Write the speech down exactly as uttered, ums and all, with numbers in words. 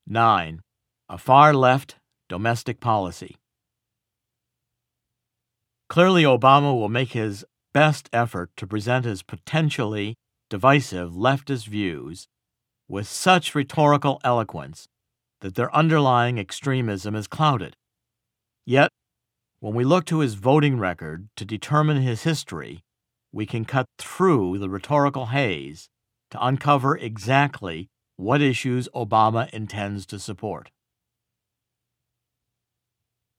nine. A far-left domestic policy. Clearly, Obama will make his best effort to present his potentially divisive leftist views with such rhetorical eloquence that their underlying extremism is clouded. Yet, when we look to his voting record to determine his history, we can cut through the rhetorical haze to uncover exactly what issues Obama intends to support.